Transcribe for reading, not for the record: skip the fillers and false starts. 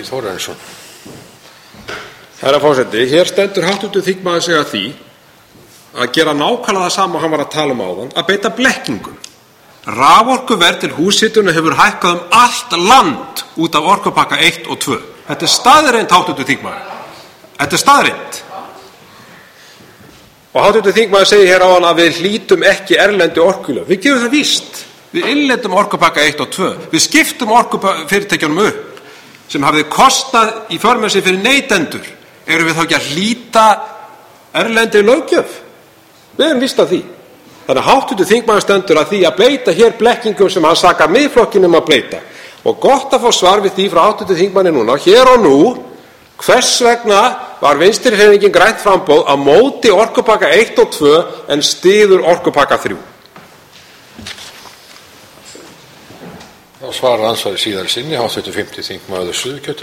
Herra forseti, hér stendur hv. þingmaður sig að því að gera nákvæmlega það sama og hann var að tala áðan, að beita blekkingum. Raforkuverð til húshitunar hefur hækkað allt land út af orkupakka 1 og 2. Þetta er staðreynd, hv. þingmaður. Þetta er staðreynd. Og hv. þingmaður segir hér áðan að við hlítum ekki erlendu orkulög. Við gerum það víst. Við innleiddum orkupakka 1 og 2. Við skiptum orkufyrirtækjunum upp sem hafði kostað í för með sér fyrir neytendur. Erum við þá ekki að hlíta erlendri löggjöf? Við erum víst að því. Þannig að hv. þingmaður stendur að því að beita hér blekkingum sem hann sakar Miðflokkinn að beita. Og gott að fá svar við því frá hv. þingmanni núna, hér og nú, hvers vegna var Vinstrihreyfingin grænt framboð á móti orkupakka 1 og 2 en styður orkupakka 3? Þá svarar andsvari síðar sinni hv. 5. þingmaður Suðurkjördæmis.